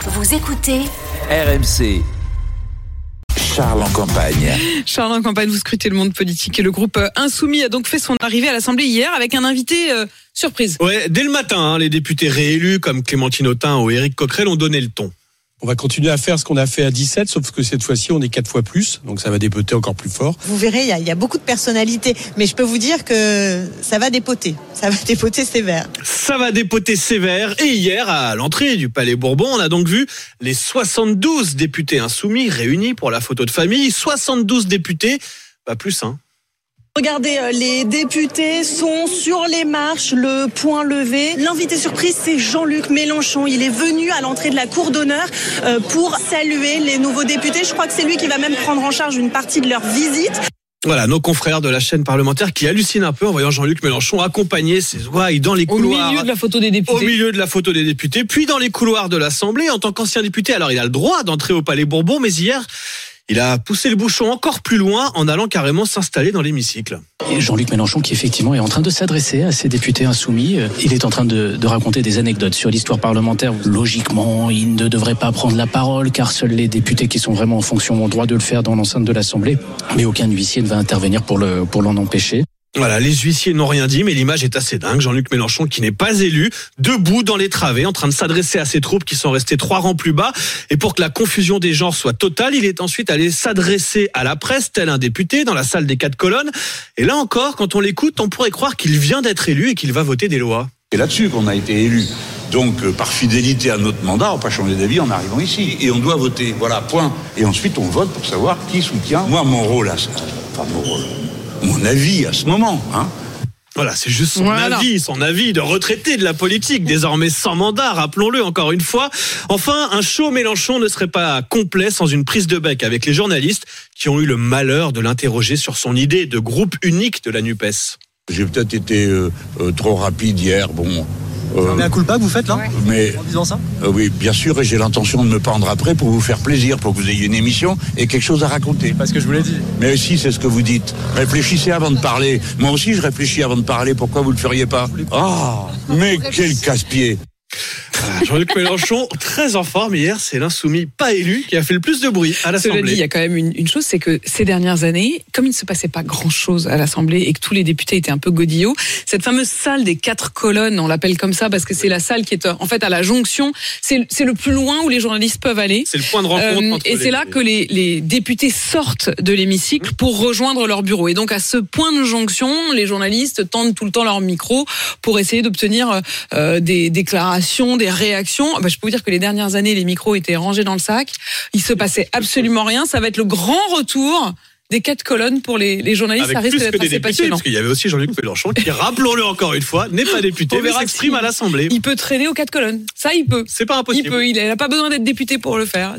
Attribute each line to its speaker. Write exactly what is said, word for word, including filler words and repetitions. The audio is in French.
Speaker 1: Vous écoutez
Speaker 2: R M C. Charles en campagne.
Speaker 3: Charles en campagne, vous scrutez le monde politique et le groupe Insoumis a donc fait son arrivée à l'Assemblée hier avec un invité euh, surprise.
Speaker 4: Ouais, dès le matin, hein, les députés réélus comme Clémentine Autain ou Éric Coquerel ont donné le ton.
Speaker 5: On va continuer à faire ce qu'on a fait à dix-sept, sauf que cette fois-ci, on est quatre fois plus, donc ça va dépoter encore plus fort.
Speaker 6: Vous verrez, il y a, il y a beaucoup de personnalités, mais je peux vous dire que ça va dépoter, ça va dépoter sévère.
Speaker 4: Ça va dépoter sévère, et hier, à l'entrée du Palais Bourbon, on a donc vu les soixante-douze députés insoumis réunis pour la photo de famille, soixante-douze députés, pas plus, hein.
Speaker 6: Regardez, les députés sont sur les marches, le poing levé. L'invité surprise, c'est Jean-Luc Mélenchon. Il est venu à l'entrée de la cour d'honneur pour saluer les nouveaux députés. Je crois que c'est lui qui va même prendre en charge une partie de leur visite.
Speaker 4: Voilà, nos confrères de la chaîne parlementaire qui hallucinent un peu en voyant Jean-Luc Mélenchon accompagner ses ouailles dans les couloirs.
Speaker 3: Au milieu de la photo des députés.
Speaker 4: Au milieu de la photo des députés, puis dans les couloirs de l'Assemblée en tant qu'ancien député. Alors, il a le droit d'entrer au Palais Bourbon, mais hier, il a poussé le bouchon encore plus loin en allant carrément s'installer dans l'hémicycle.
Speaker 7: Et Jean-Luc Mélenchon qui effectivement est en train de s'adresser à ses députés insoumis. Il est en train de, de raconter des anecdotes sur l'histoire parlementaire. Logiquement, il ne devrait pas prendre la parole car seuls les députés qui sont vraiment en fonction ont le droit de le faire dans l'enceinte de l'Assemblée. Mais aucun huissier ne va intervenir pour, le, pour l'en empêcher.
Speaker 4: Voilà, les huissiers n'ont rien dit, mais l'image est assez dingue. Jean-Luc Mélenchon, qui n'est pas élu, debout dans les travées, en train de s'adresser à ses troupes qui sont restées trois rangs plus bas. Et pour que la confusion des genres soit totale, il est ensuite allé s'adresser à la presse, tel un député, dans la salle des quatre colonnes. Et là encore, quand on l'écoute, on pourrait croire qu'il vient d'être élu et qu'il va voter des lois.
Speaker 8: C'est là-dessus qu'on a été élu. Donc, euh, par fidélité à notre mandat, on n'a pas changé d'avis en arrivant ici. Et on doit voter. Voilà, point. Et ensuite, on vote pour savoir qui soutient. Moi, mon rôle, là, enfin, mon rôle... mon avis à ce moment, hein.
Speaker 4: Voilà, c'est juste son
Speaker 3: voilà.
Speaker 4: avis, son avis de retraité de la politique, désormais sans mandat, rappelons-le encore une fois. Enfin, un show Mélenchon ne serait pas complet sans une prise de bec avec les journalistes qui ont eu le malheur de l'interroger sur son idée de groupe unique de la NUPES.
Speaker 8: J'ai peut-être été euh, euh, trop rapide hier, bon... Euh,
Speaker 9: mais un culpa que vous faites là,
Speaker 8: mais,
Speaker 9: en disant ça
Speaker 8: euh, oui, bien sûr, et j'ai l'intention de me pendre après pour vous faire plaisir, pour que vous ayez une émission et quelque chose à raconter.
Speaker 9: Parce que je vous l'ai dit.
Speaker 8: Mais si, c'est ce que vous dites. Réfléchissez avant de parler. Moi aussi, je réfléchis avant de parler. Pourquoi vous le feriez pas ? Ah, mais quel casse-pied.
Speaker 4: Jean-Luc Mélenchon, très en forme hier, c'est l'insoumis pas élu qui a fait le plus de bruit à l'Assemblée.
Speaker 3: Cela dit, il y a quand même une, une chose, c'est que ces dernières années, comme il ne se passait pas grand-chose à l'Assemblée et que tous les députés étaient un peu godillots, cette fameuse salle des quatre colonnes, on l'appelle comme ça parce que c'est la salle qui est en fait à la jonction, c'est, c'est le plus loin où les journalistes peuvent aller.
Speaker 4: C'est le point de rencontre
Speaker 3: euh,
Speaker 4: entre
Speaker 3: Et
Speaker 4: les...
Speaker 3: c'est là que les, les députés sortent de l'hémicycle pour rejoindre leur bureau. Et donc à ce point de jonction, les journalistes tendent tout le temps leur micro pour essayer d'obtenir euh, des déclarations, des réactions. Bah, je peux vous dire que les dernières années, les micros étaient rangés dans le sac. Il se passait absolument rien. Ça va être le grand retour des quatre colonnes pour les, les journalistes.
Speaker 4: Avec
Speaker 3: ça risque
Speaker 4: plus
Speaker 3: d'être
Speaker 4: que des
Speaker 3: assez
Speaker 4: députés,
Speaker 3: passionnant.
Speaker 4: parce qu'il y avait aussi Jean-Luc Mélenchon qui, rappelons-le encore une fois, n'est pas député, mais s'exprime à l'Assemblée.
Speaker 3: Il peut traîner aux quatre colonnes. Ça, il peut.
Speaker 4: C'est pas impossible.
Speaker 3: Il peut. Il n'a pas besoin d'être député pour le faire.